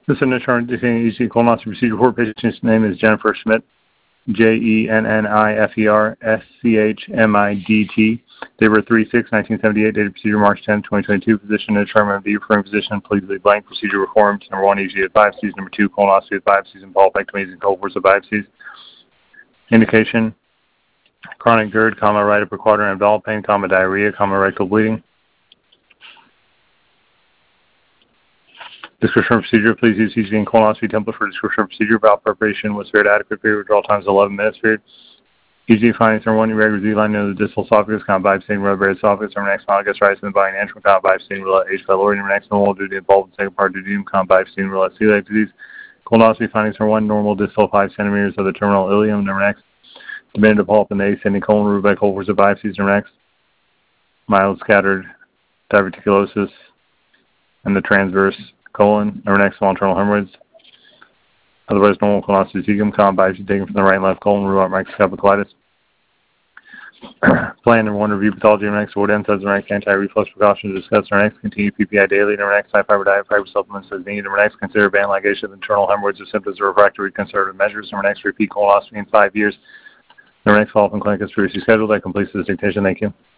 This is an attorney detaining EC colonoscopy procedure for patient's name is Jennifer Schmidt, JENNIFER Date of birth 3/6/1978. Date of procedure March 10, 2022. Physician to determine the referring physician. Please leave blank. Procedure reformed. Number 1, EG at biopsies. Number 2, colonoscopy at biopsies and bulbectomies and cohorts of biopsies. Indication: chronic GERD, right upper quadrant abdominal pain, diarrhea, rectal bleeding. Description of procedure: please use ECG and colonoscopy template for description of procedure. Bowel preparation was very adequate. Period withdrawal time is 11 minutes. Period. ECG findings: number 1, irregular Z-line near the distal esophagus, biopsy, rubber esophagus. Number next, monogastritis in the body, natural, biopsy, roulette, H. pylori. Number next, normal due to bulb, second part due to biopsy, roulette, celiac disease. Colonoscopy findings: number 1, normal distal 5 centimeters of the terminal ileum. Number next, diminutive polyp in the ascending colon, removed by cohorts of biopsies. Number next, mild scattered diverticulosis in the transverse colon. Number next, small internal hemorrhoids. Otherwise, normal colonoscopy cecum, biopsy taken from the right and left colon, rule out microscopic colitis. Plan number 1, review pathology. Number next, avoid NSAIDs. Number next, anti-reflux precautions discussed. Number next, continue PPI daily. Number next, high fiber diet, fiber supplements as needed. Number next, consider band ligation of internal hemorrhoids or symptoms of refractory conservative measures. Number next, repeat colonoscopy in 5 years. Number next, follow-up in clinic is previously scheduled. That completes this dictation. Thank you.